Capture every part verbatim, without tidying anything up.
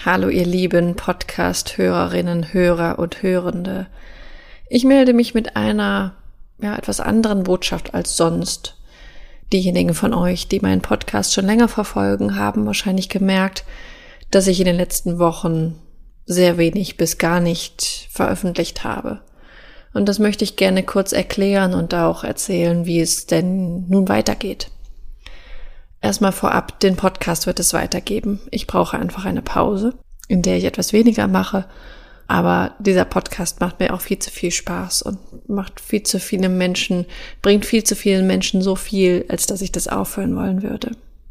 Hallo ihr lieben Podcast-Hörerinnen, Hörer und Hörende. Ich melde mich mit einer ja, etwas anderen Botschaft als sonst. Diejenigen von euch, die meinen Podcast schon länger verfolgen, haben wahrscheinlich gemerkt, dass ich in den letzten Wochen sehr wenig bis gar nicht veröffentlicht habe. Und das möchte ich gerne kurz erklären und auch erzählen, wie es denn nun weitergeht. Erstmal vorab, den Podcast wird es weitergeben. Ich brauche einfach eine Pause, in der ich etwas weniger mache. Aber dieser Podcast macht mir auch viel zu viel Spaß und macht viel zu vielen Menschen, bringt viel zu vielen Menschen so viel, als dass ich das aufhören wollen würde.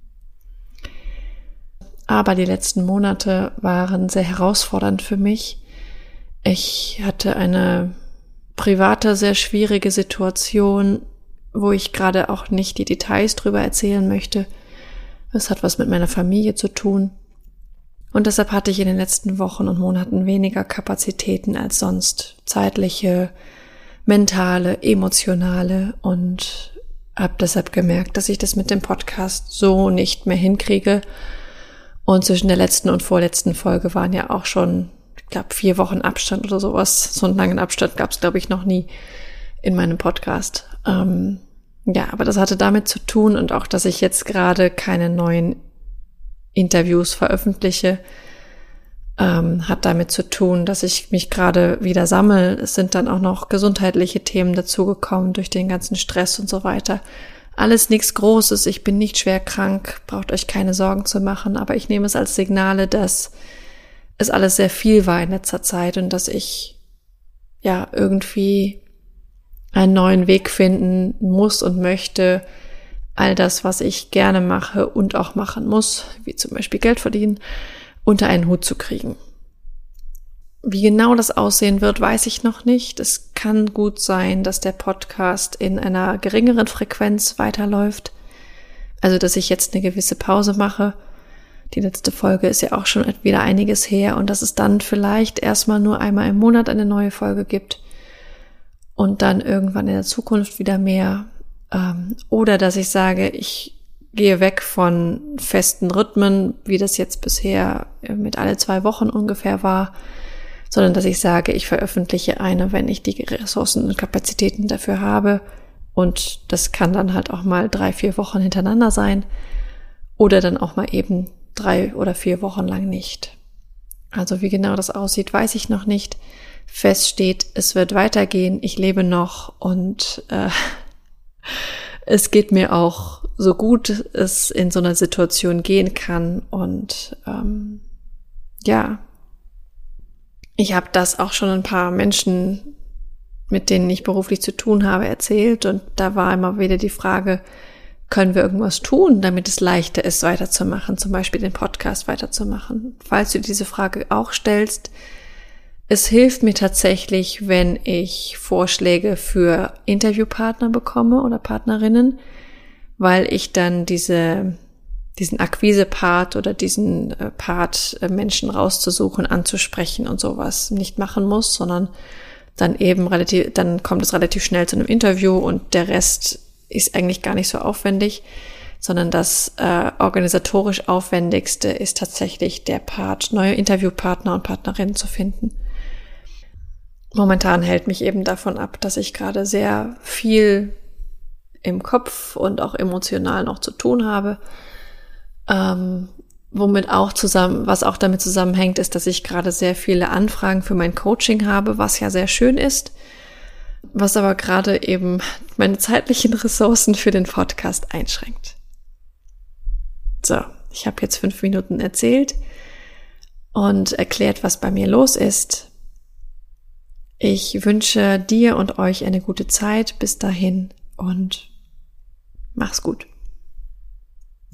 Aber die letzten Monate waren sehr herausfordernd für mich. Ich hatte eine private, sehr schwierige Situation, wo ich gerade auch nicht die Details drüber erzählen möchte. Es hat was mit meiner Familie zu tun. Und deshalb hatte ich in den letzten Wochen und Monaten weniger Kapazitäten als sonst. Zeitliche, mentale, emotionale und habe deshalb gemerkt, dass ich das mit dem Podcast so nicht mehr hinkriege. Und zwischen der letzten und vorletzten Folge waren ja auch schon, ich glaube, vier Wochen Abstand oder sowas. So einen langen Abstand gab es, glaube ich, noch nie in meinem Podcast. Ähm, Ja, aber das hatte damit zu tun und auch, dass ich jetzt gerade keine neuen Interviews veröffentliche, ähm, hat damit zu tun, dass ich mich gerade wieder sammle. Es sind dann auch noch gesundheitliche Themen dazugekommen durch den ganzen Stress und so weiter. Alles nichts Großes, ich bin nicht schwer krank, braucht euch keine Sorgen zu machen, aber ich nehme es als Signale, dass es alles sehr viel war in letzter Zeit und dass ich ja irgendwie einen neuen Weg finden muss und möchte, all das, was ich gerne mache und auch machen muss, wie zum Beispiel Geld verdienen, unter einen Hut zu kriegen. Wie genau das aussehen wird, weiß ich noch nicht. Es kann gut sein, dass der Podcast in einer geringeren Frequenz weiterläuft. Also, dass ich jetzt eine gewisse Pause mache. Die letzte Folge ist ja auch schon wieder einiges her und dass es dann vielleicht erstmal nur einmal im Monat eine neue Folge gibt. Und dann irgendwann in der Zukunft wieder mehr. Ähm, oder dass ich sage, ich gehe weg von festen Rhythmen, wie das jetzt bisher mit alle zwei Wochen ungefähr war, sondern dass ich sage, ich veröffentliche eine, wenn ich die Ressourcen und Kapazitäten dafür habe. Und das kann dann halt auch mal drei, vier Wochen hintereinander sein. Oder dann auch mal eben drei oder vier Wochen lang nicht. Also wie genau das aussieht, weiß ich noch nicht. Fest steht, es wird weitergehen, ich lebe noch und äh, es geht mir auch so gut es in so einer Situation gehen kann und ähm, ja, ich habe das auch schon ein paar Menschen, mit denen ich beruflich zu tun habe, erzählt und da war immer wieder die Frage, können wir irgendwas tun, damit es leichter ist, weiterzumachen, zum Beispiel den Podcast weiterzumachen. Falls du diese Frage auch stellst, es hilft mir tatsächlich, wenn ich Vorschläge für Interviewpartner bekomme oder Partnerinnen, weil ich dann diese, diesen Akquise-Part oder diesen Part, Menschen rauszusuchen, anzusprechen und sowas nicht machen muss, sondern dann eben relativ, dann kommt es relativ schnell zu einem Interview und der Rest ist eigentlich gar nicht so aufwendig, sondern das äh, organisatorisch Aufwendigste ist tatsächlich der Part, neue Interviewpartner und Partnerinnen zu finden. Momentan hält mich eben davon ab, dass ich gerade sehr viel im Kopf und auch emotional noch zu tun habe. Ähm, womit auch zusammen, was auch damit zusammenhängt, ist, dass ich gerade sehr viele Anfragen für mein Coaching habe, was ja sehr schön ist, was aber gerade eben meine zeitlichen Ressourcen für den Podcast einschränkt. So, ich habe jetzt fünf Minuten erzählt und erklärt, was bei mir los ist. Ich wünsche dir und euch eine gute Zeit bis dahin und mach's gut.